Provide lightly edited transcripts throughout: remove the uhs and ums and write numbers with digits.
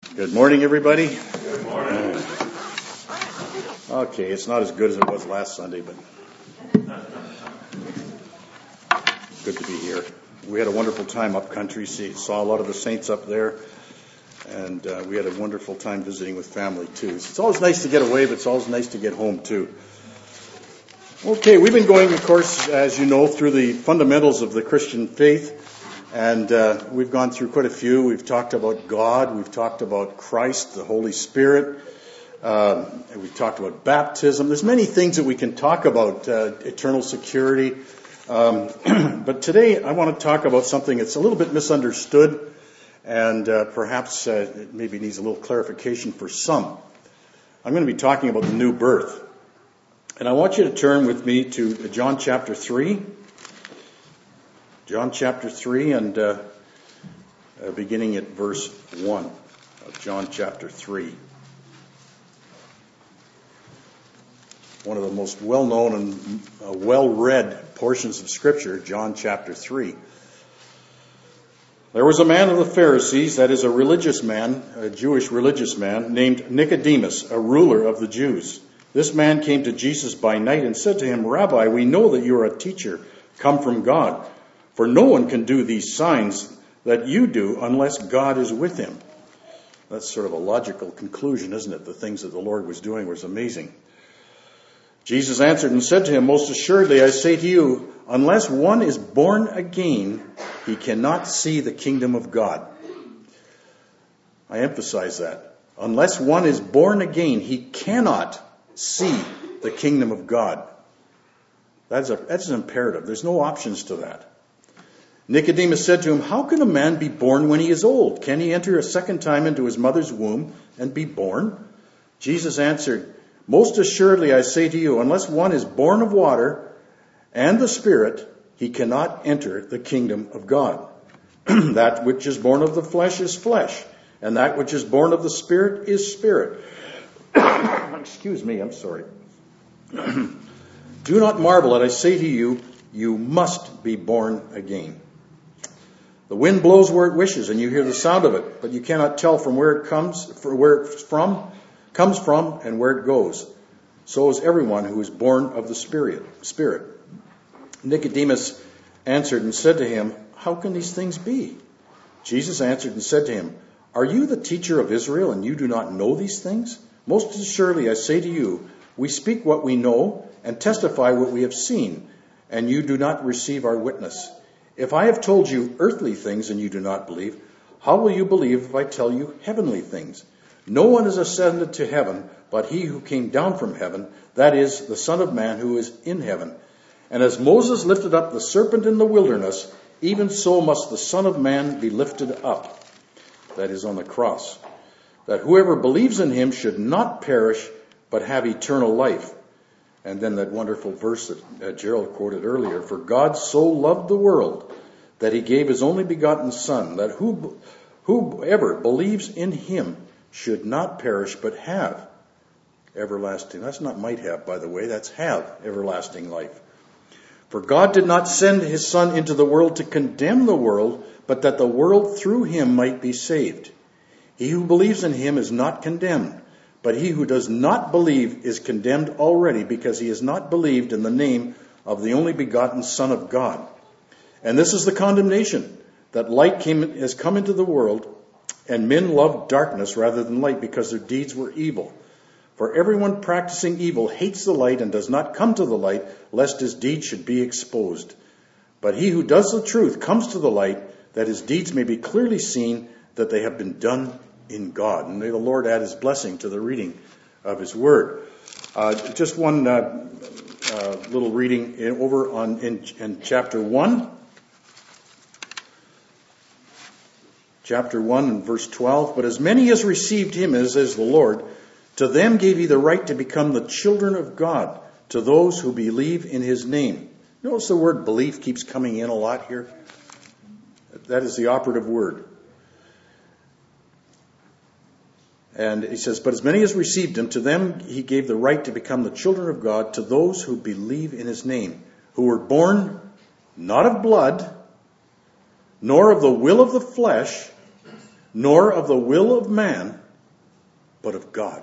Good morning, everybody. Good morning. Okay, it's not as good as it was last Sunday, but good to be here. We had a wonderful time up country. Saw a lot of the saints up there, and we had a wonderful time visiting with family, too. It's always nice to get away, but it's always nice to get home, too. Okay, we've been going, of course, as you know, through the fundamentals of the Christian faith. And we've gone through quite a few. We've talked about God. We've talked about Christ, the Holy Spirit. We've talked about baptism. There's many things that we can talk about, eternal security. But today I want to talk about something that's a little bit misunderstood and perhaps it maybe needs a little clarification for some. I'm going to be talking about the new birth. And I want you to turn with me to John chapter 3. John chapter 3 and beginning at verse 1 of John chapter 3. One of the most well-known and well-read portions of Scripture, John chapter 3. There was a man of the Pharisees, that is a religious man, a Jewish religious man, named Nicodemus, a ruler of the Jews. This man came to Jesus by night and said to him, "Rabbi, we know that you are a teacher come from God. For no one can do these signs that you do unless God is with him." That's sort of a logical conclusion, isn't it? The things that the Lord was doing was amazing. Jesus answered and said to him, "Most assuredly I say to you, unless one is born again, he cannot see the kingdom of God." I emphasize that. Unless one is born again, he cannot see the kingdom of God. That's an imperative. There's no options to that. Nicodemus said to him, "How can a man be born when he is old? Can he enter a second time into his mother's womb and be born?" Jesus answered, "Most assuredly I say to you, unless one is born of water and the Spirit, he cannot enter the kingdom of God. That which is born of the flesh is flesh, and that which is born of the Spirit is spirit." Excuse me, I'm sorry. "Do not marvel at I say to you, you must be born again. The wind blows where it wishes, and you hear the sound of it, but you cannot tell from where it comes from, and where it goes. So is everyone who is born of the Spirit. Nicodemus answered and said to him, "How can these things be?" Jesus answered and said to him, "Are you the teacher of Israel, and you do not know these things? Most assuredly I say to you, we speak what we know and testify what we have seen, and you do not receive our witness. If I have told you earthly things and you do not believe, how will you believe if I tell you heavenly things? No one is ascended to heaven but he who came down from heaven, that is, the Son of Man who is in heaven. And as Moses lifted up the serpent in the wilderness, even so must the Son of Man be lifted up," that is, on the cross, "that whoever believes in him should not perish but have eternal life." And then that wonderful verse that Gerald quoted earlier, "For God so loved the world that he gave his only begotten Son, that whoever believes in him should not perish but have everlasting." That's not might have, by the way. That's have everlasting life. "For God did not send his Son into the world to condemn the world, but that the world through him might be saved. He who believes in him is not condemned, but he who does not believe is condemned already, because he has not believed in the name of the only begotten Son of God. And this is the condemnation, that light has come into the world, and men loved darkness rather than light, because their deeds were evil. For everyone practicing evil hates the light and does not come to the light, lest his deeds should be exposed. But he who does the truth comes to the light, that his deeds may be clearly seen, that they have been done in God." And may the Lord add his blessing to the reading of his word. Just one little reading over in chapter 1. Chapter 1 and verse 12. "But as many as received him as is the Lord, to them gave he the right to become the children of God, to those who believe in his name." Notice the word belief keeps coming in a lot here. That is the operative word. And he says, "But as many as received him, to them he gave the right to become the children of God, to those who believe in his name, who were born not of blood, nor of the will of the flesh, nor of the will of man, but of God.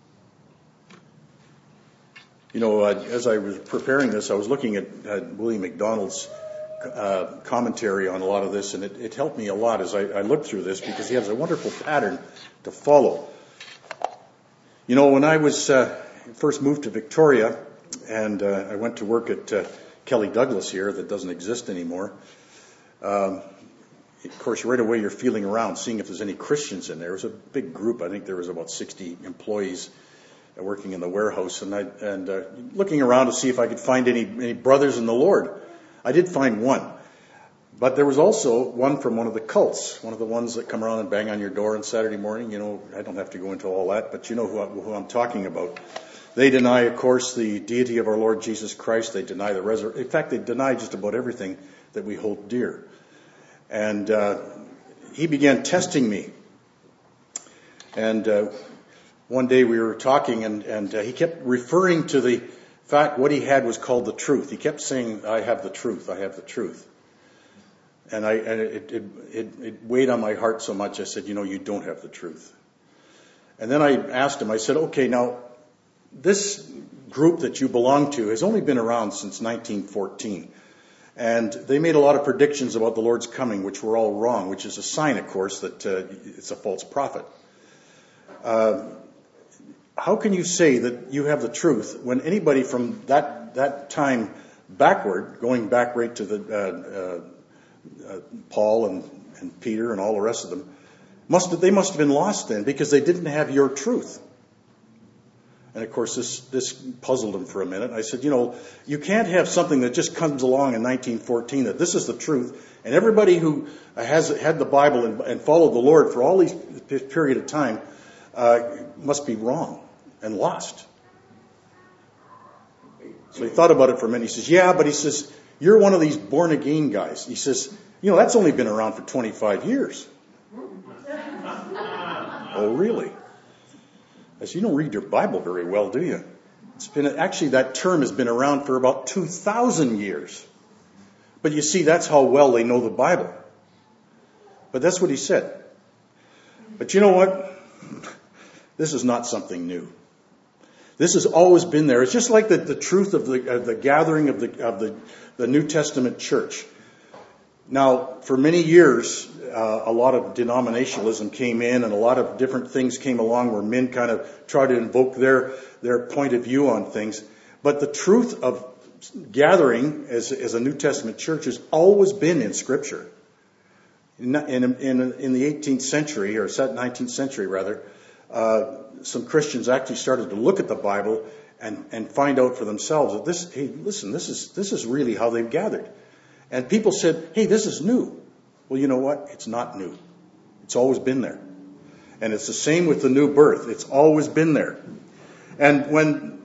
You know, as I was preparing this, I was looking at William MacDonald's commentary on a lot of this, and it helped me a lot as I looked through this, because he has a wonderful pattern to follow. You know, when I was first moved to Victoria, and I went to work at Kelly Douglas here, that doesn't exist anymore, of course, right away you're feeling around, seeing if there's any Christians in there. It was a big group. I think there was about 60 employees working in the warehouse, and looking around to see if I could find any brothers in the Lord. I did find one, but there was also one from one of the cults, one of the ones that come around and bang on your door on Saturday morning. You know, I don't have to go into all that, but you know who I'm talking about. They deny, of course, the deity of our Lord Jesus Christ. They deny the resurrection. In fact, they deny just about everything that we hold dear. And he began testing me. And one day we were talking, and he kept referring to the fact what he had was called the truth. He kept saying, I have the truth, I have the truth. And it weighed on my heart so much, I said, you know, you don't have the truth. And then I asked him, I said, okay, now, this group that you belong to has only been around since 1914. And they made a lot of predictions about the Lord's coming, which were all wrong, which is a sign, of course, that it's a false prophet. How can you say that you have the truth when anybody from that time backward, going back right to the Paul and Peter and all the rest of them, they must have been lost then, because they didn't have your truth. And of course, this puzzled him for a minute. I said, you know, you can't have something that just comes along in 1914, that this is the truth, and everybody who has had the Bible and followed the Lord for all this period of time must be wrong and lost. So he thought about it for a minute. He says, yeah, but he says, you're one of these born again guys. He says, you know, that's only been around for 25 years. Oh, really? I said, you don't read your Bible very well, do you? Actually, that term has been around for about 2,000 years. But you see, that's how well they know the Bible. But that's what he said. But you know what? This is not something new. This has always been there. It's just like the truth of the gathering of the New Testament church. Now, for many years, a lot of denominationalism came in, and a lot of different things came along where men kind of try to invoke their point of view on things. But the truth of gathering as a New Testament church has always been in Scripture. In the 18th century, or 19th century rather, some Christians actually started to look at the Bible and find out for themselves that this is really how they've gathered. And people said, hey, this is new. Well, you know what? It's not new. It's always been there. And it's the same with the new birth. It's always been there. And when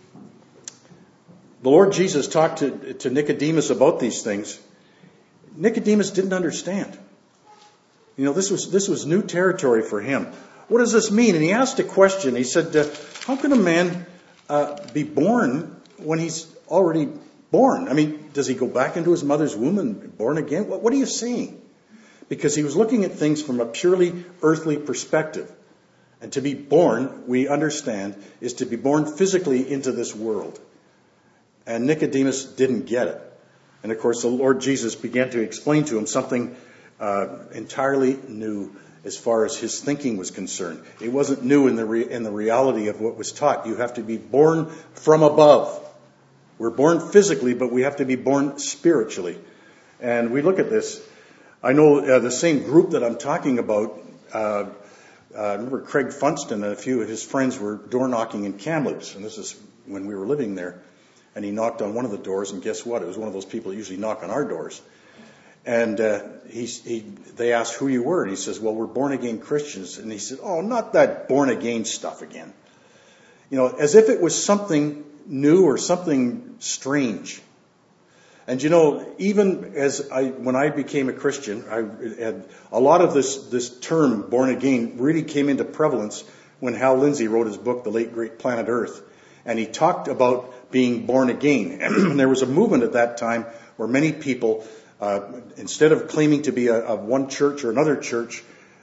the Lord Jesus talked to Nicodemus about these things, Nicodemus didn't understand. You know, this was new territory for him. What does this mean? And he asked a question. He said, how can a man be born when he's already born? I mean, does he go back into his mother's womb and be born again? What are you saying? Because he was looking at things from a purely earthly perspective. And to be born, we understand, is to be born physically into this world. And Nicodemus didn't get it. And of course, the Lord Jesus began to explain to him something entirely new as far as his thinking was concerned. It wasn't new in the reality of what was taught. You have to be born from above. We're born physically, but we have to be born spiritually. And we look at this. I know the same group that I'm talking about, I remember Craig Funston and a few of his friends were door knocking in Kamloops, and this is when we were living there. And he knocked on one of the doors, and guess what? It was one of those people that usually knock on our doors. And they asked who you were, and he says, well, we're born-again Christians. And he said, oh, not that born-again stuff again. You know, as if it was something new or something strange. And you know, even when I became a Christian, I had a lot of this term, born-again, really came into prevalence when Hal Lindsey wrote his book, The Late Great Planet Earth. And he talked about being born again. And there was a movement at that time where many people, instead of claiming to be of one church or another church,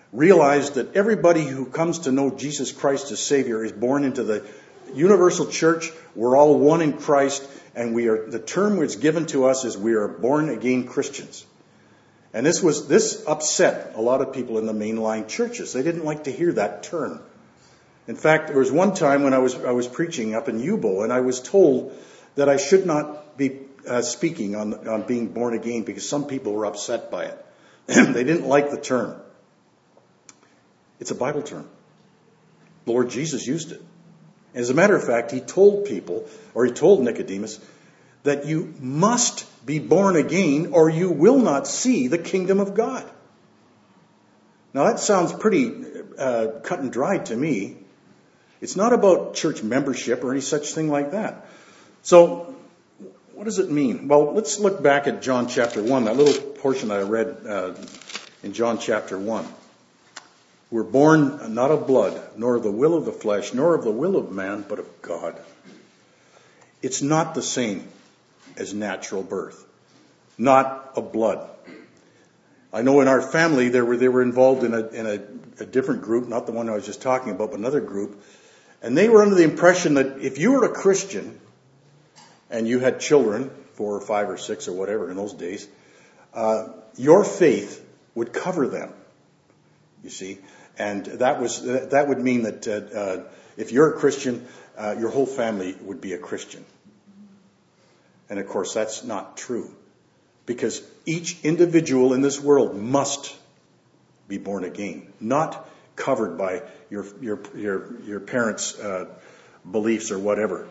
realized that everybody who comes to know Jesus Christ as Savior is born into the universal church. We're all one in Christ, and the term that's given to us is we are born again Christians. And this upset a lot of people in the mainline churches. They didn't like to hear that term. In fact, there was one time when I was preaching up in Yubo, and I was told that I should not be speaking on being born again because some people were upset by it. They didn't like the term. It's a Bible term. The Lord Jesus used it. As a matter of fact, he told Nicodemus that you must be born again or you will not see the kingdom of God. Now that sounds pretty cut and dry to me. It's not about church membership or any such thing like that. So what does it mean? Well, let's look back at John chapter 1, that little portion I read in John chapter 1. We're born not of blood, nor of the will of the flesh, nor of the will of man, but of God. It's not the same as natural birth, not of blood. I know in our family they were involved in a different group, not the one I was just talking about, but another group, and they were under the impression that if you were a Christian and you had children, 4 or 5 or 6 or whatever in those days, your faith would cover them. You see, and that would mean that if you're a Christian, your whole family would be a Christian. And of course, that's not true, because each individual in this world must be born again, not covered by your parents' beliefs or whatever.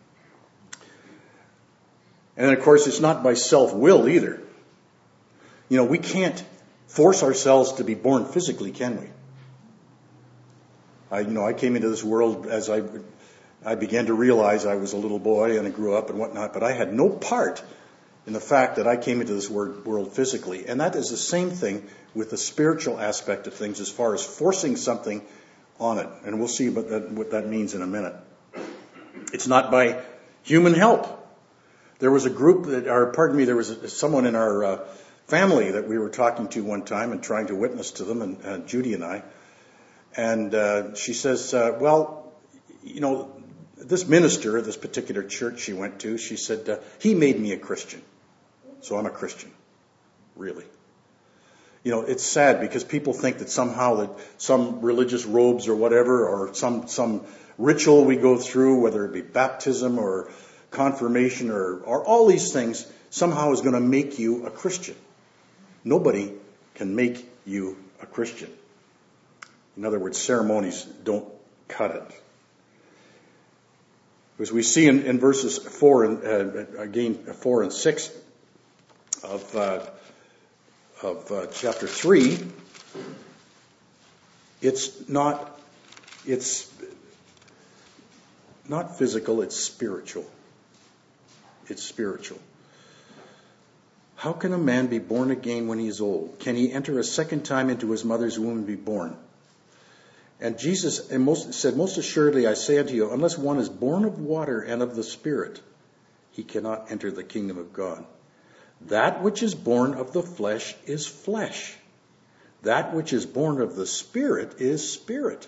And then, of course, it's not by self-will either. You know, we can't force ourselves to be born physically, can we? I came into this world as I began to realize I was a little boy and I grew up and whatnot, but I had no part in the fact that I came into this world physically. And that is the same thing with the spiritual aspect of things as far as forcing something on it. And we'll see what that means in a minute. It's not by human help. There was a group there was someone in our family that we were talking to one time and trying to witness to them, and Judy and I. And she says, this minister at this particular church she went to, she said, he made me a Christian. So I'm a Christian. Really. You know, it's sad because people think that somehow that some religious robes or whatever, or some ritual we go through, whether it be baptism or confirmation or all these things, somehow is going to make you a Christian. Nobody can make you a Christian. In other words, ceremonies don't cut it. As we see in verses 4 and 6 of chapter 3, it's not physical, it's spiritual. It's spiritual. How can a man be born again when he is old? Can he enter a second time into his mother's womb and be born? And Jesus said, most assuredly I say unto you, unless one is born of water and of the Spirit, he cannot enter the kingdom of God. That which is born of the flesh is flesh. That which is born of the Spirit is spirit.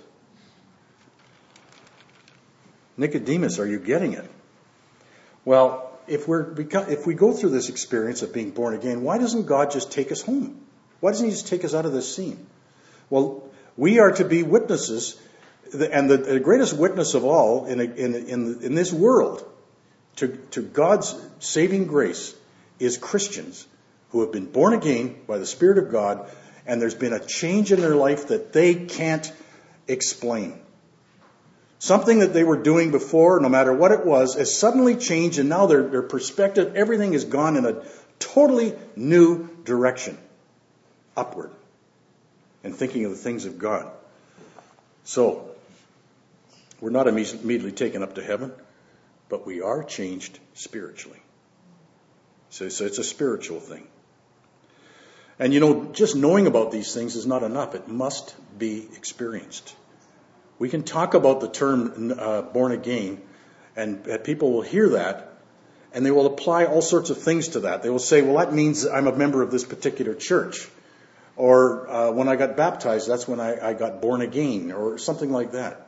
Nicodemus, are you getting it? Well, if we go through this experience of being born again, why doesn't God just take us home? Why doesn't he just take us out of this scene? Well, we are to be witnesses, and the greatest witness of all in this world to God's saving grace is Christians who have been born again by the Spirit of God, and there's been a change in their life that they can't explain. Something that they were doing before, no matter what it was, has suddenly changed, and now their perspective, everything has gone in a totally new direction, upward, and thinking of the things of God. So, we're not immediately taken up to heaven, but we are changed spiritually. So it's a spiritual thing. And just knowing about these things is not enough. It must be experienced. We can talk about the term born again, and people will hear that, and they will apply all sorts of things to that. They will say, well, that means I'm a member of this particular church. Or when I got baptized, that's when I got born again, or something like that.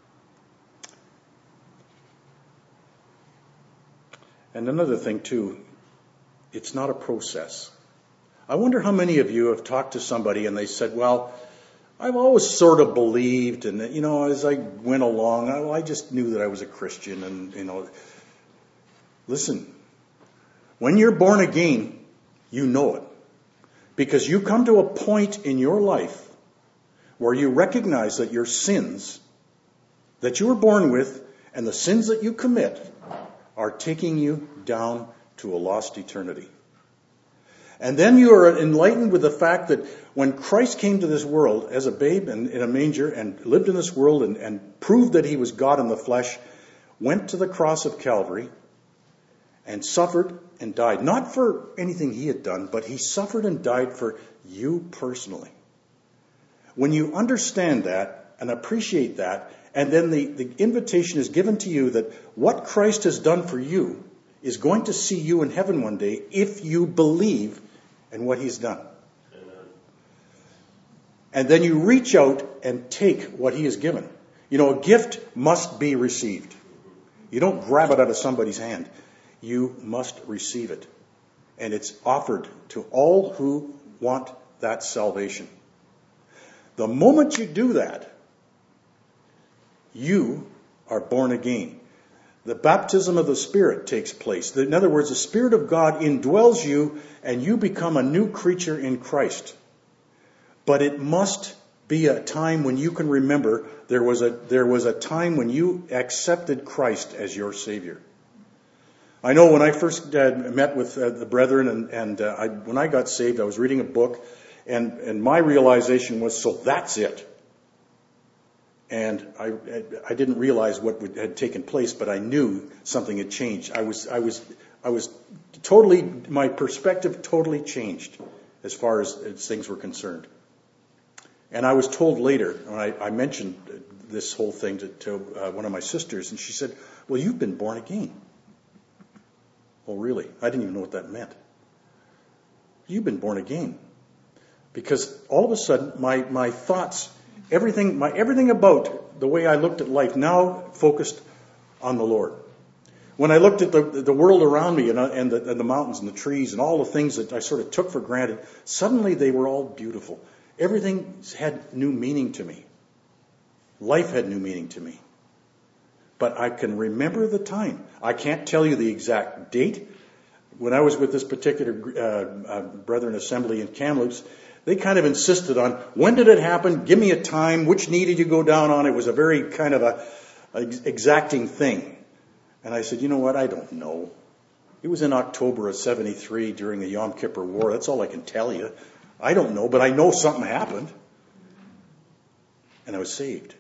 And another thing, too, it's not a process. I wonder how many of you have talked to somebody and they said, well, I've always sort of believed, and, as I went along, I just knew that I was a Christian, and, listen, when you're born again, you know it. Because you come to a point in your life where you recognize that your sins that you were born with and the sins that you commit are taking you down to a lost eternity. And then you are enlightened with the fact that when Christ came to this world as a babe in a manger and lived in this world and proved that he was God in the flesh, went to the cross of Calvary and suffered and died. Not for anything he had done, but he suffered and died for you personally. When you understand that and appreciate that, and then the invitation is given to you that what Christ has done for you is going to see you in heaven one day if you believe in what he's done. Amen. And then you reach out and take what he has given. A gift must be received. You don't grab it out of somebody's hand. You must receive it. And it's offered to all who want that salvation. The moment you do that, you are born again. The baptism of the Spirit takes place. In other words, the Spirit of God indwells you and you become a new creature in Christ. But it must be a time when you can remember there was a time when you accepted Christ as your Savior. I know when I first met with the brethren and when I got saved, I was reading a book and my realization was, so that's it. And I didn't realize what had taken place, but I knew something had changed. I was totally, my perspective totally changed as far as things were concerned. And I was told later, when I mentioned this whole thing to one of my sisters, and she said, well, you've been born again. Oh, really? I didn't even know what that meant. You've been born again. Because all of a sudden, my thoughts, everything about the way I looked at life now focused on the Lord. When I looked at the world around me and the mountains and the trees and all the things that I sort of took for granted, suddenly they were all beautiful. Everything had new meaning to me. Life had new meaning to me. But I can remember the time. I can't tell you the exact date. When I was with this particular Brethren Assembly in Kamloops, they kind of insisted on, when did it happen? Give me a time. Which knee did you go down on? It was a very kind of a exacting thing. And I said, you know what? I don't know. It was in October of 73 during the Yom Kippur War. That's all I can tell you. I don't know, but I know something happened. And I was saved.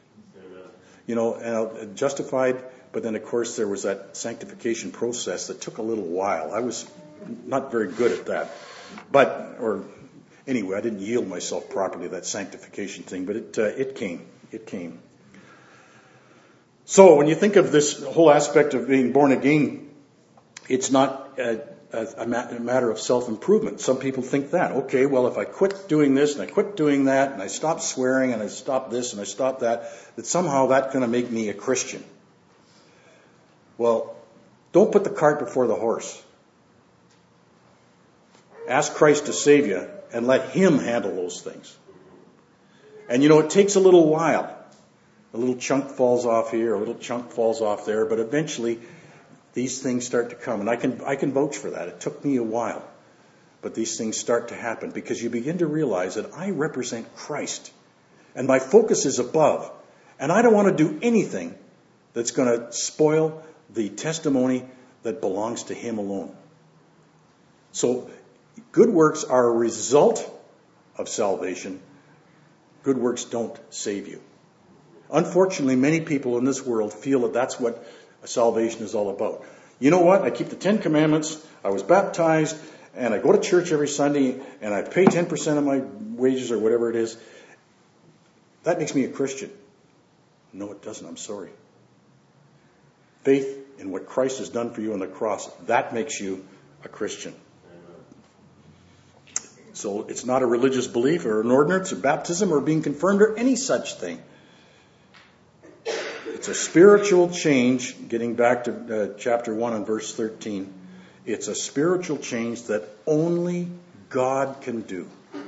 And justified, but then of course there was that sanctification process that took a little while. I was not very good at that. Anyway, I didn't yield myself properly to that sanctification thing, but it came. It came. So when you think of this whole aspect of being born again, it's not a matter of self-improvement. Some people think that. Okay, well, if I quit doing this and I quit doing that and I stop swearing and I stop this and I stop that somehow that's going to make me a Christian. Well, don't put the cart before the horse. Ask Christ to save you and let him handle those things. And it takes a little while. A little chunk falls off here, a little chunk falls off there, but eventually these things start to come. And I can vouch for that. It took me a while. But these things start to happen because you begin to realize that I represent Christ. And my focus is above. And I don't want to do anything that's going to spoil the testimony that belongs to him alone. So good works are a result of salvation. Good works don't save you. Unfortunately, many people in this world feel that that's what salvation is all about. You know what? I keep the 10 Commandments. I was baptized, and I go to church every Sunday, and I pay 10% of my wages or whatever it is. That makes me a Christian. No, it doesn't. I'm sorry. Faith in what Christ has done for you on the cross, that makes you a Christian. So it's not a religious belief or an ordinance or baptism or being confirmed or any such thing. It's a spiritual change, getting back to chapter 1 and verse 13. It's a spiritual change that only God can do.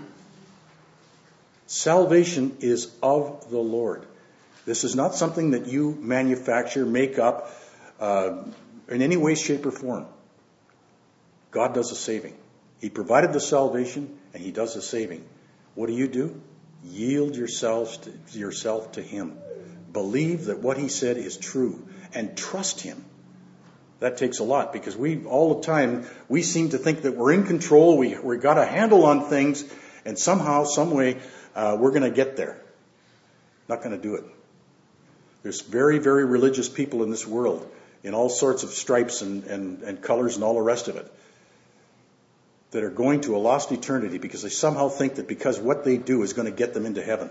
Salvation is of the Lord. This is not something that you manufacture, make up, in any way, shape, or form. God does the saving. He provided the salvation, and He does the saving. What do? Yield yourself to Him. Believe that what He said is true, and trust Him. That takes a lot, because all the time, we seem to think that we're in control, we got a handle on things, and somehow, some way, we're going to get there. Not going to do it. There's very, very religious people in this world, in all sorts of stripes and colors and all the rest of it, that are going to a lost eternity because they somehow think that because what they do is going to get them into heaven.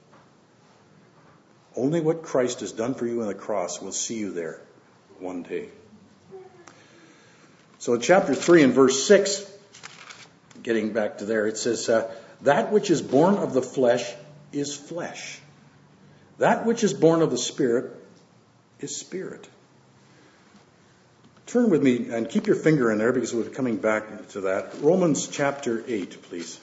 Only what Christ has done for you on the cross will see you there one day. So in chapter 3 and verse 6, getting back to there, it says, that which is born of the flesh is flesh. That which is born of the Spirit is spirit. Turn with me and keep your finger in there because we're coming back to that. Romans chapter 8, please.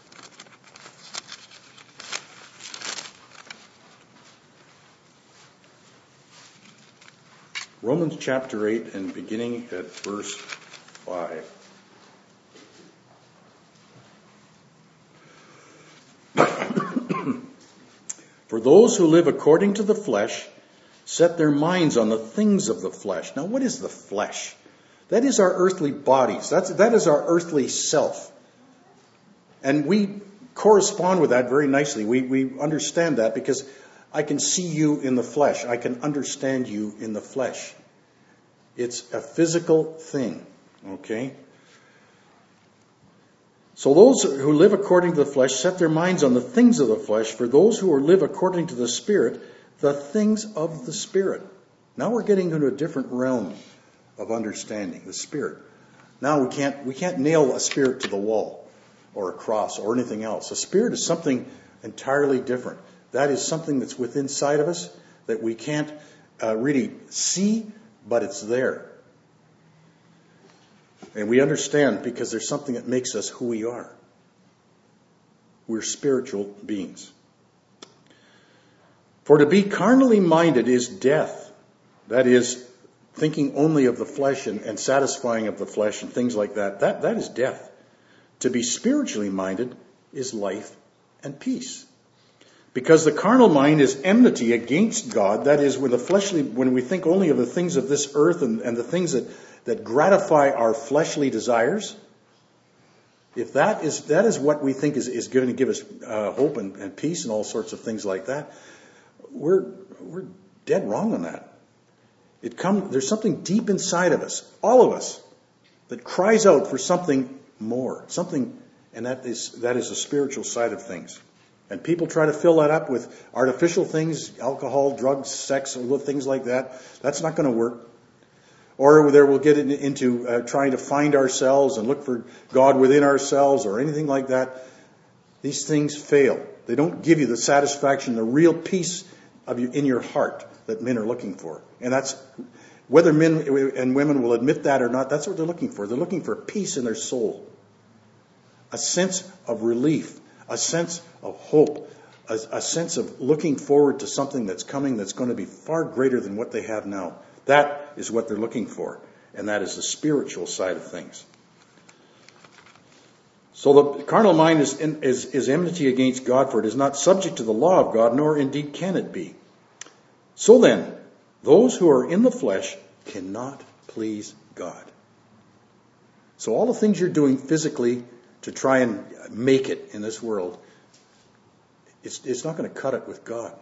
Romans chapter 8 and beginning at verse 5. For those who live according to the flesh set their minds on the things of the flesh. Now, what is the flesh? That is our earthly bodies. That is our earthly self. And we correspond with that very nicely. We understand that because I can see you in the flesh. I can understand you in the flesh. It's a physical thing. Okay? So those who live according to the flesh set their minds on the things of the flesh. For those who live according to the Spirit, the things of the Spirit. Now we're getting into a different realm of understanding, the Spirit. Now we can't nail a spirit to the wall or a cross or anything else. A spirit is something entirely different. That is something that's within inside of us that we can't really see, but it's there. And we understand because there's something that makes us who we are. We're spiritual beings. For to be carnally minded is death. That is, thinking only of the flesh and satisfying of the flesh and things like that. That is death. To be spiritually minded is life and peace. Because the carnal mind is enmity against God. That is, when we think only of the things of this earth and the things that gratify our fleshly desires, if that is what we think is going to give us hope and peace and all sorts of things like that, we're dead wrong on that. There's something deep inside of us, all of us, that cries out for something more, and that is the spiritual side of things. And people try to fill that up with artificial things, alcohol, drugs, sex, or things like that. That's not going to work. Or we'll get into trying to find ourselves and look for God within ourselves or anything like that. These things fail. They don't give you the satisfaction, the real peace in your heart that men are looking for. And that's, whether men and women will admit that or not, that's what they're looking for. They're looking for peace in their soul. A sense of relief, a sense of hope, a sense of looking forward to something that's coming that's going to be far greater than what they have now. That is what they're looking for. And that is the spiritual side of things. So the carnal mind is enmity against God, for it is not subject to the law of God, nor indeed can it be. So then, those who are in the flesh cannot please God. So all the things you're doing physically to try and make it in this world, it's not going to cut it with God.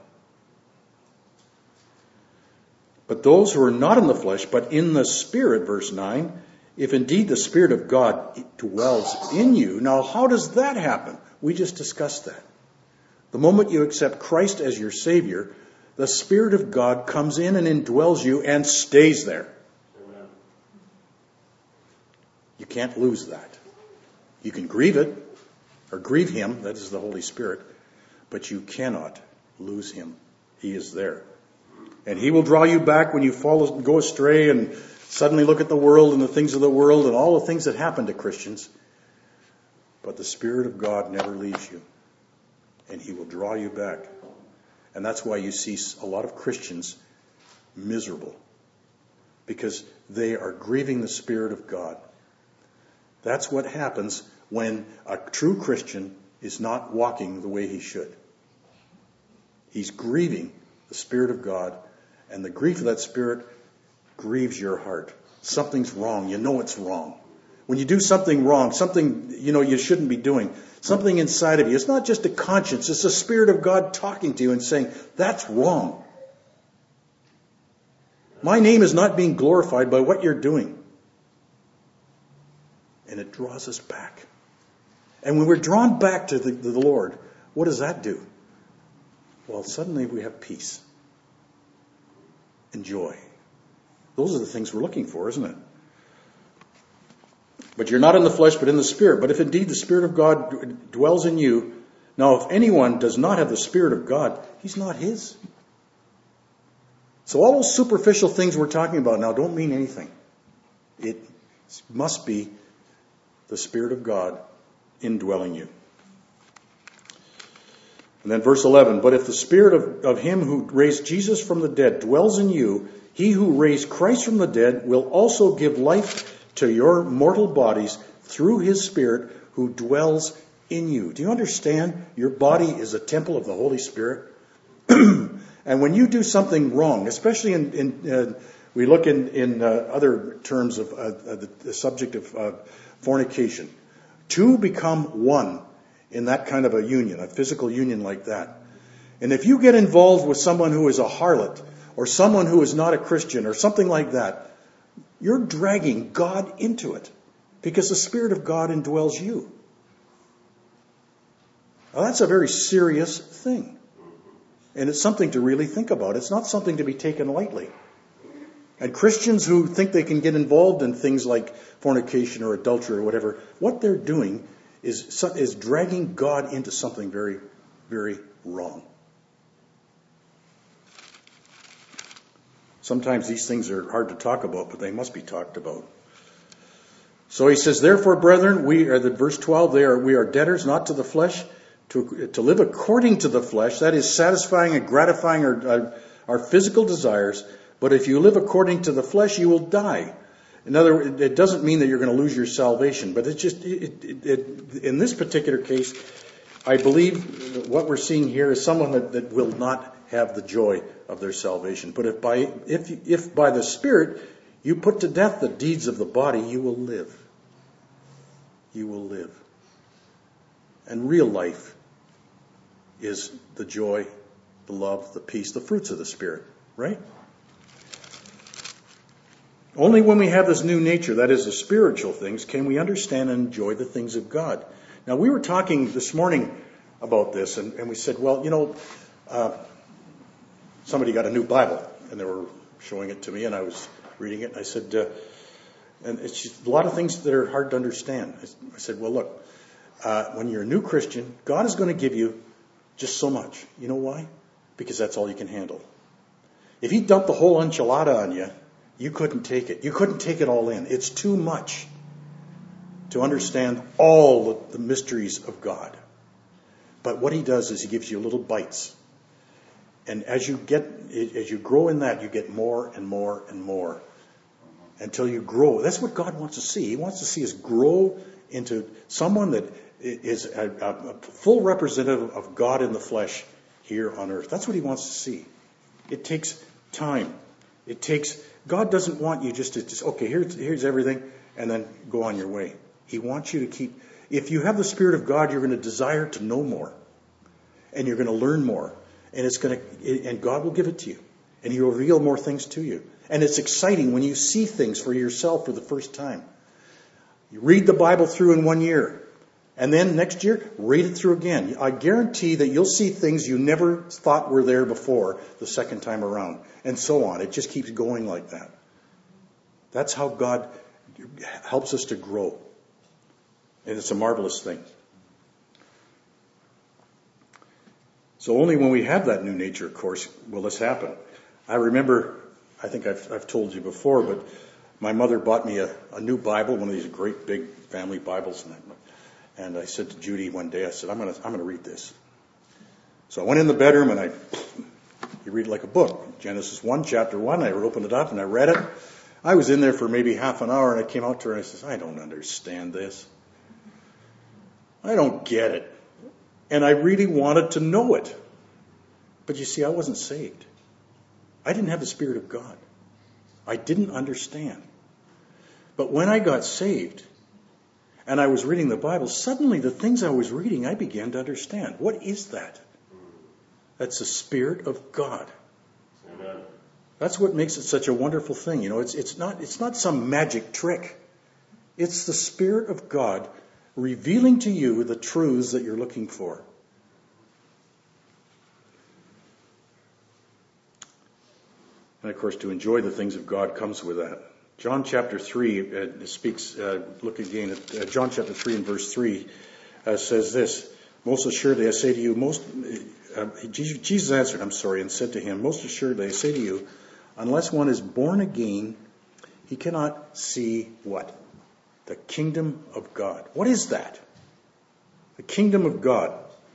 But those who are not in the flesh, but in the Spirit, verse 9, if indeed the Spirit of God dwells in you. Now, how does that happen? We just discussed that. The moment you accept Christ as your Savior, the Spirit of God comes in and indwells you and stays there. Amen. You can't lose that. You can grieve it. or grieve him, that is the Holy Spirit, but you cannot lose him. He is there. And he will draw you back when you go astray and suddenly look at the world and the things of the world and all the things that happen to Christians. But the Spirit of God never leaves you. And he will draw you back. And that's why you see a lot of Christians miserable. Because they are grieving the Spirit of God. That's what happens when a true Christian is not walking the way he should. He's grieving the Spirit of God, and the grief of that Spirit grieves your heart. Something's wrong. You know it's wrong. When you do something wrong, something you shouldn't be doing, something inside of you, it's not just a conscience, it's the Spirit of God talking to you and saying, that's wrong. My name is not being glorified by what you're doing. And it draws us back. And when we're drawn back to the Lord, what does that do? Well, suddenly we have peace and joy. Those are the things we're looking for, isn't it? But you're not in the flesh, but in the Spirit. But if indeed the Spirit of God dwells in you, now if anyone does not have the Spirit of God, he's not his. So all those superficial things we're talking about now don't mean anything. It must be the Spirit of God indwelling you. And then verse 11, but if the Spirit of him who raised Jesus from the dead dwells in you, he who raised Christ from the dead will also give life to your mortal bodies through his Spirit who dwells in you. Do you understand? Your body is a temple of the Holy Spirit. And when you do something wrong, especially we look in other terms of the subject of fornication, two become one in that kind of a union, a physical union like that. And if you get involved with someone who is a harlot or someone who is not a Christian or something like that, you're dragging God into it because the Spirit of God indwells you. Now, that's a very serious thing. And it's something to really think about. It's not something to be taken lightly. And Christians who think they can get involved in things like fornication or adultery or whatever, what they're doing is dragging God into something very, very wrong. Sometimes these things are hard to talk about, but they must be talked about. So he says, therefore, brethren, verse 12 there, we are debtors not to the flesh, to live according to the flesh, that is satisfying and gratifying our physical desires. But if you live according to the flesh, you will die. In other words, it doesn't mean that you're going to lose your salvation, but it's just, in this particular case, I believe what we're seeing here is someone that will not have the joy of their salvation. But if by the Spirit you put to death the deeds of the body, you will live. You will live. And real life is the joy, the love, the peace, the fruits of the Spirit, right? Only when we have this new nature, that is the spiritual things, can we understand and enjoy the things of God. Now, we were talking this morning about this, and we said, well, somebody got a new Bible, and they were showing it to me, and I was reading it, and I said, and it's just a lot of things that are hard to understand. I said, well, look, when you're a new Christian, God is going to give you just so much. You know why? Because that's all you can handle. If he dumped the whole enchilada on you, you couldn't take it. You couldn't take it all in. It's too much to understand all the mysteries of God. But what he does is he gives you little bites. And as you grow in that, you get more and more and more until you grow. That's what God wants to see. He wants to see us grow into someone that is a full representative of God in the flesh here on earth. That's what he wants to see. It takes time. God doesn't want you just to, okay, here's everything, and then go on your way. He wants you to keep, if you have the Spirit of God, you're going to desire to know more. And you're going to learn more. And God will give it to you. And he will reveal more things to you. And it's exciting when you see things for yourself for the first time. You read the Bible through in 1 year. And then next year, read it through again. I guarantee that you'll see things you never thought were there before the second time around. And so on. It just keeps going like that. That's how God helps us to grow. And it's a marvelous thing. So only when we have that new nature, of course, will this happen. I remember, I think I've told you before, but my mother bought me a new Bible, one of these great big family Bibles, and I said to Judy one day, I said, I'm gonna read this. So I went in the bedroom and you read it like a book. Genesis 1, chapter 1, I opened it up and I read it. I was in there for maybe half an hour and I came out to her and I said, I don't understand this. I don't get it. And I really wanted to know it. But you see, I wasn't saved. I didn't have the Spirit of God. I didn't understand. But when I got saved and I was reading the Bible, suddenly the things I was reading, I began to understand. What is that? That's the Spirit of God. Amen. That's what makes it such a wonderful thing. You know, it's not some magic trick. It's the Spirit of God revealing to you the truths that you're looking for. And of course, to enjoy the things of God comes with that. John chapter 3 speaks, look again at John chapter 3 and verse 3, says this, most assuredly I say to you, Jesus answered, and said to him, most assuredly I say to you, unless one is born again, he cannot see what? The kingdom of God. What is that? The kingdom of God.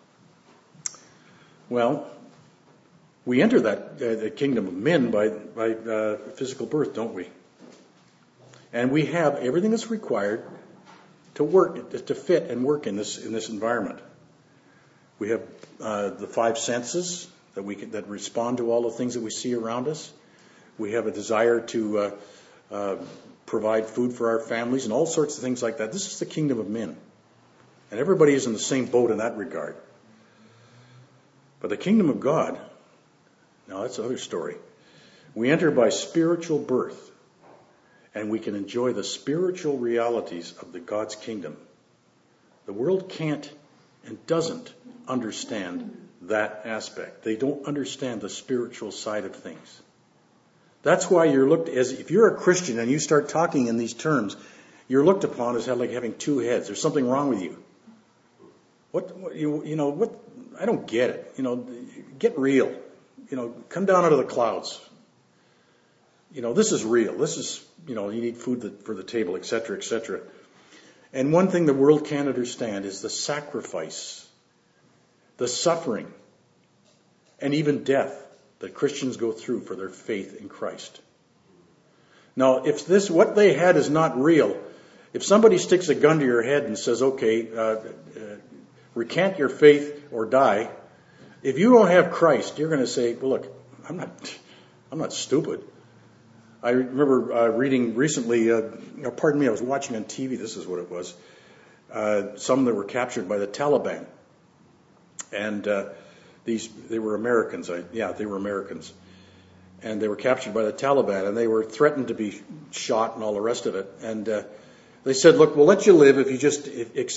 Well, we enter the kingdom of men by physical birth, don't we? And we have everything that's required to work, to fit and work in this environment. We have the five senses that respond to all the things that we see around us. We have a desire to provide food for our families and all sorts of things like that. This is the kingdom of men. And everybody is in the same boat in that regard. But the kingdom of God, now that's another story. We enter by spiritual birth, and we can enjoy the spiritual realities of the God's kingdom. The world can't and doesn't understand that aspect. They don't understand the spiritual side of things. That's why you're looked as, if you're a Christian and you start talking in these terms, you're looked upon as like having two heads. There's something wrong with you. What I don't get it. Get real. Come down out of the clouds. This is real. This is, you need food for the table, etc., etc. And one thing the world can't understand is the sacrifice, the suffering, and even death that Christians go through for their faith in Christ. Now, if what they had is not real, if somebody sticks a gun to your head and says, okay, recant your faith or die, if you don't have Christ, you're going to say, well, look, I'm not stupid. I remember reading recently, I was watching on TV, this is what it was, some that were captured by the Taliban. And they were Americans. They were Americans. And they were captured by the Taliban, and they were threatened to be shot and all the rest of it. And they said, look, we'll let you live if you just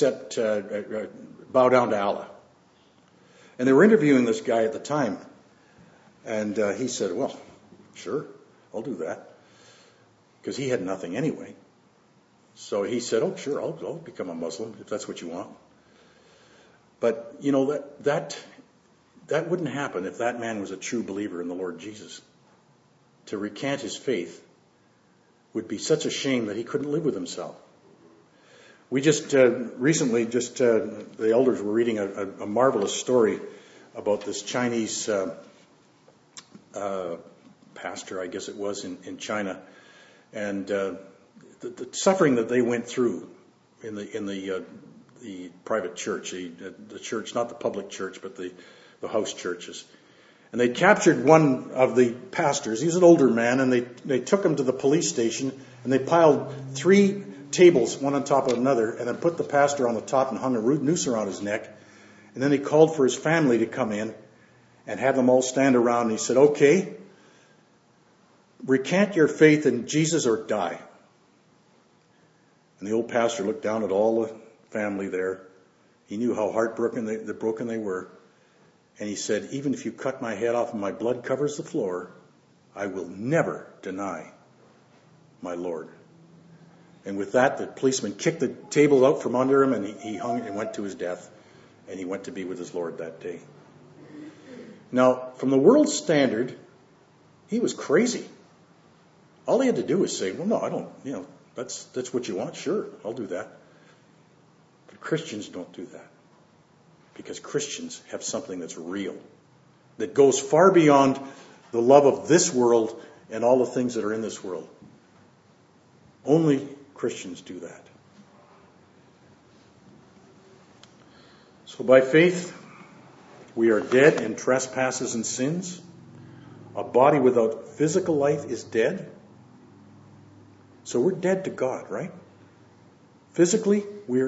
bow down to Allah. And they were interviewing this guy at the time. And he said, well, sure, I'll do that. Because he had nothing anyway. So he said, oh, sure, I'll become a Muslim if that's what you want. But, that wouldn't happen if that man was a true believer in the Lord Jesus. To recant his faith would be such a shame that he couldn't live with himself. We just recently, the elders were reading a marvelous story about this Chinese pastor, I guess it was, in China, and the suffering that they went through in the private church, the church, not the public church, but the house churches. And they captured one of the pastors. He was an older man, and they took him to the police station, and they piled 3 tables, one on top of another, and then put the pastor on the top and hung a noose around his neck. And then he called for his family to come in and had them all stand around. And he said, okay, recant your faith in Jesus or die. And the old pastor looked down at all the family there. He knew how broken they were. And he said, even if you cut my head off and my blood covers the floor, I will never deny my Lord. And with that, the policeman kicked the table out from under him, and he hung and went to his death. And he went to be with his Lord that day. Now, from the world's standard, he was crazy. All he had to do was say, well, no, I don't, that's what you want. Sure, I'll do that. But Christians don't do that. Because Christians have something that's real, that goes far beyond the love of this world and all the things that are in this world. Only Christians do that. So by faith, we are dead in trespasses and sins. A body without physical life is dead. So we're dead to God, right? Physically,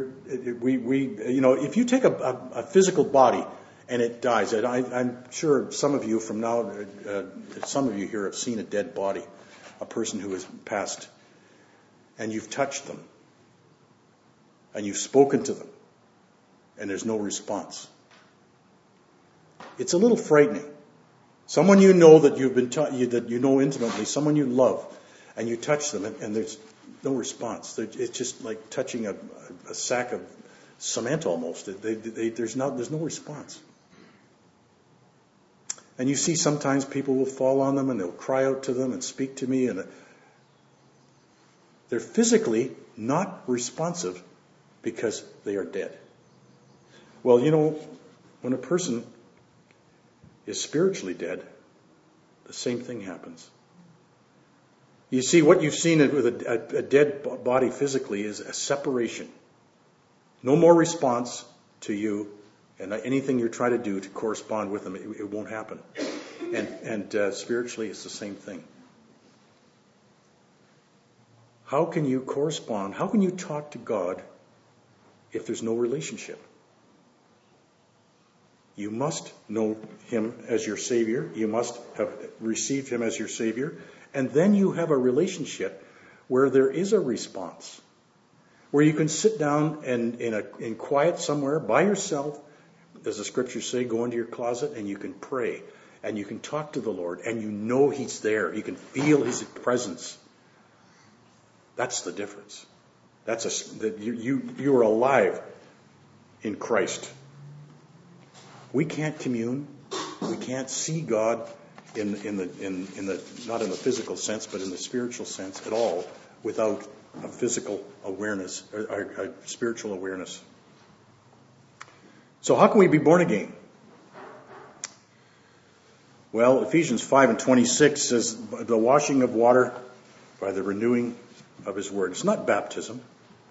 if you take a physical body and it dies, and I'm sure some of you here have seen a dead body, a person who has passed, and you've touched them, and you've spoken to them, and there's no response. It's a little frightening. Someone you know that that you know intimately, someone you love, and you touch them, and there's no response. It's just like touching a sack of cement almost. There's no response. And you see sometimes people will fall on them and they'll cry out to them and speak to me, and they're physically not responsive because they are dead. Well, when a person is spiritually dead, the same thing happens. You see, what you've seen with a dead body physically is a separation. No more response to you, and anything you try to do to correspond with them, it won't happen. And spiritually, it's the same thing. How can you correspond? How can you talk to God if there's no relationship? You must know Him as your Savior. You must have received Him as your Savior. And then you have a relationship where there is a response, where you can sit down and in quiet somewhere by yourself, as the scriptures say, go into your closet and you can pray and you can talk to the Lord and you know He's there. You can feel His presence. That's the difference. You are alive in Christ. We can't commune. We can't see God in the not in the physical sense, but in the spiritual sense at all, without a physical awareness, or a spiritual awareness. So how can we be born again? Well, Ephesians 5:26 says the washing of water by the renewing of His word. It's not baptism.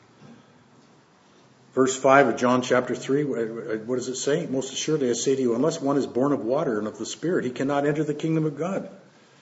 Verse 5 of John chapter 3, what does it say? Most assuredly I say to you, unless one is born of water and of the Spirit, he cannot enter the kingdom of God.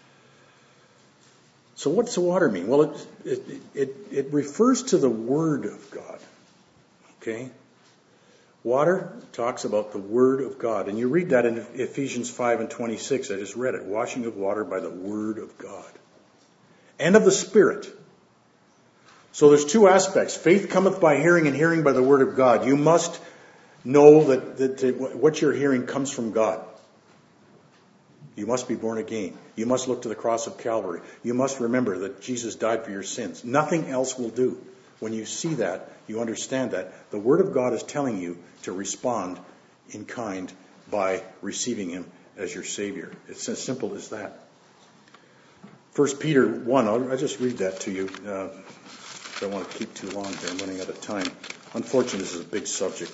So what's the water mean? Well, it refers to the Word of God. Okay? Water talks about the Word of God. And you read that in Ephesians 5:26. I just read it. Washing of water by the Word of God. And of the Spirit. So there's two aspects. Faith cometh by hearing, and hearing by the Word of God. You must know that what you're hearing comes from God. You must be born again. You must look to the cross of Calvary. You must remember that Jesus died for your sins. Nothing else will do. When you see that, you understand that the Word of God is telling you to respond in kind by receiving Him as your Savior. It's as simple as that. 1 Peter 1, I'll just read that to you. I don't want to keep too long here. I'm running out of time. Unfortunately, this is a big subject.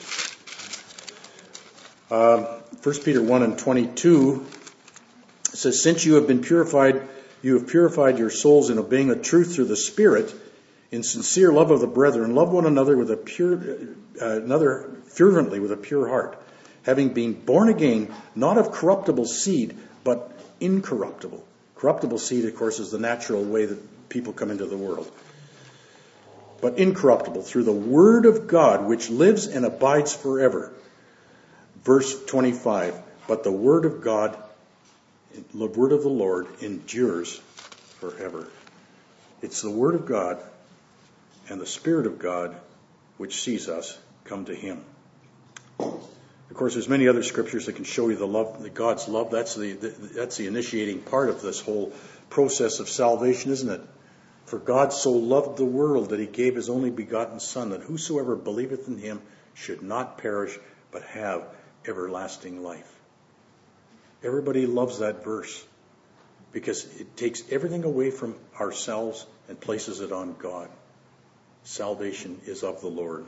1 Peter 1:22 says, since you have been purified, you have purified your souls in obeying the truth through the Spirit, in sincere love of the brethren, love one another with fervently with a pure heart, having been born again, not of corruptible seed, but incorruptible. Corruptible seed, of course, is the natural way that people come into the world. But incorruptible, through the Word of God, which lives and abides forever. Verse 25, but the Word of God, the Word of the Lord, endures forever. It's the Word of God and the Spirit of God which sees us come to Him. Of course, there's many other scriptures that can show you the love, the God's love. That's the initiating part of this whole process of salvation, isn't it? For God so loved the world that He gave His only begotten Son, that whosoever believeth in Him should not perish, but have everlasting life. Everybody loves that verse because it takes everything away from ourselves and places it on God. Salvation is of the Lord.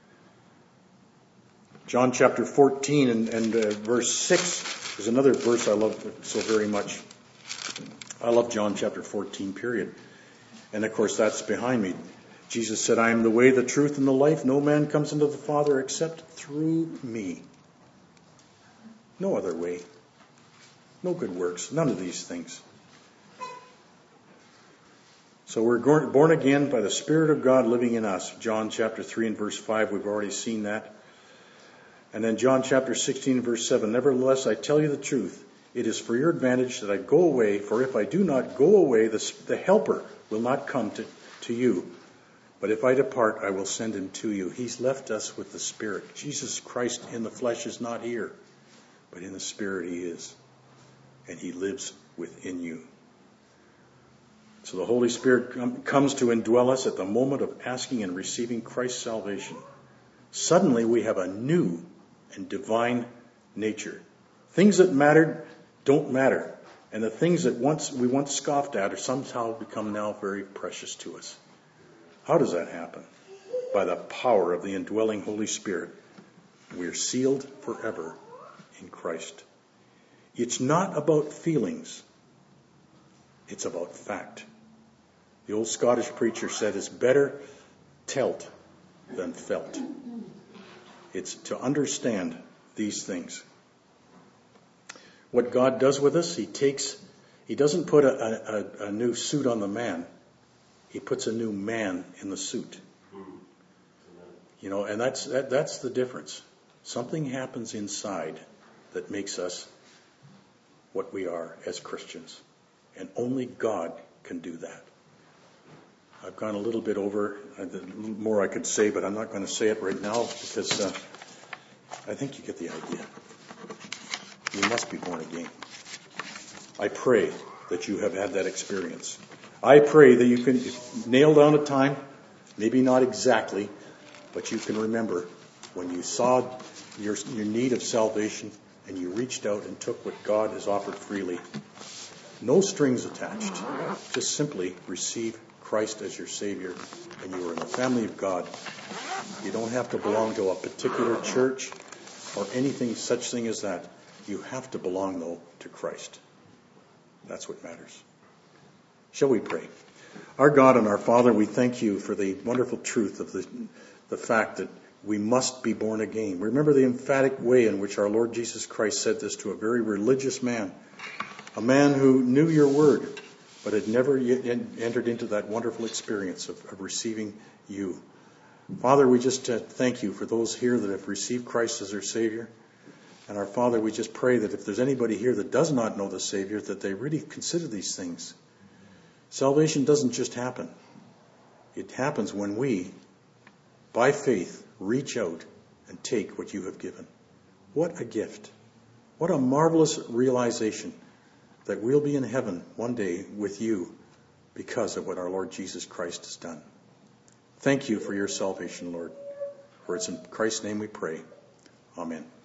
John chapter 14 and verse 6 is another verse I love so very much. I love John chapter 14, period. And of course, that's behind me. Jesus said, I am the way, the truth, and the life. No man comes into the Father except through me. No other way. No good works. None of these things. So we're born again by the Spirit of God living in us. John chapter 3 and verse 5, we've already seen that. And then John chapter 16 verse 7, nevertheless, I tell you the truth. It is for your advantage that I go away, for if I do not go away, the Helper will not come to you. But if I depart, I will send him to you. He's left us with the Spirit. Jesus Christ in the flesh is not here, but in the Spirit he is. And he lives within you. So the Holy Spirit comes to indwell us at the moment of asking and receiving Christ's salvation. Suddenly we have a new and divine nature. Things that mattered don't matter. And the things that we once scoffed at are somehow become now very precious to us. How does that happen? By the power of the indwelling Holy Spirit. We are sealed forever in Christ. It's not about feelings. It's about fact. The old Scottish preacher said, it's better telt than felt. It's to understand these things. What God does with us, he doesn't put a new suit on the man. He puts a new man in the suit. You know, and that's the difference. Something happens inside that makes us what we are as Christians. And only God can do that. I've gone a little bit over, more I could say, but I'm not going to say it right now because I think you get the idea. You must be born again. I pray that you have had that experience. I pray that you can nail down a time, maybe not exactly, but you can remember when you saw your need of salvation and you reached out and took what God has offered freely. No strings attached. Just simply receive Christ as your Savior, and you are in the family of God. You don't have to belong to a particular church or anything such thing as that. You have to belong, though, to Christ. That's what matters. Shall we pray? Our God and our Father, we thank you for the wonderful truth of the fact that we must be born again. Remember the emphatic way in which our Lord Jesus Christ said this to a very religious man, a man who knew your word, but had never yet entered into that wonderful experience of receiving you. Father, we just thank you for those here that have received Christ as their Savior. And our Father, we just pray that if there's anybody here that does not know the Savior, that they really consider these things. Salvation doesn't just happen. It happens when we, by faith, reach out and take what you have given. What a gift. What a marvelous realization that we'll be in heaven one day with you because of what our Lord Jesus Christ has done. Thank you for your salvation, Lord. For it's in Christ's name we pray. Amen.